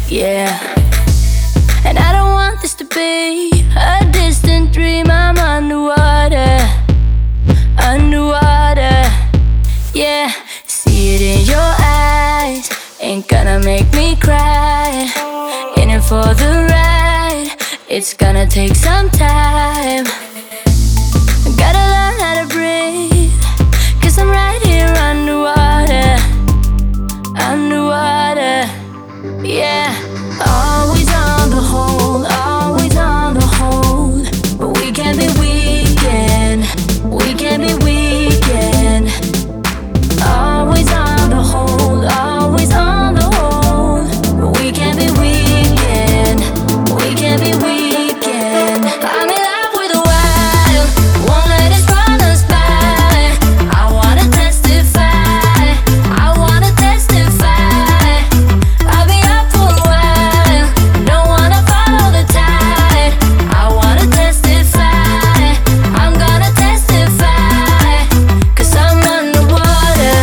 Yeah. And I don't want this to be a distant dream. I'm underwater, underwater. Yeah, see it in your eyes, ain't gonna make me cry. In it for the ride, it's gonna take some time. Gotta learn how to breathe, 'cause I'm right here underwater, underwater. Yeah, always on the hold, always on the hold. But we can't be weakened, we can't be weakened. Always on the hold, always on the hold. But we can't be weakened, we can't be weakened. I'm in love with the wild, won't let it run us by. I wanna testify, I wanna testify. I'll be up for a while, don't wanna follow the tide. I wanna testify, I'm gonna testify. 'Cause I'm underwater,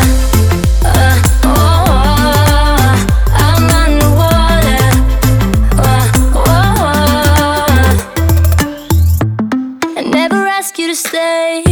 I'm underwater, I never ask you to stay,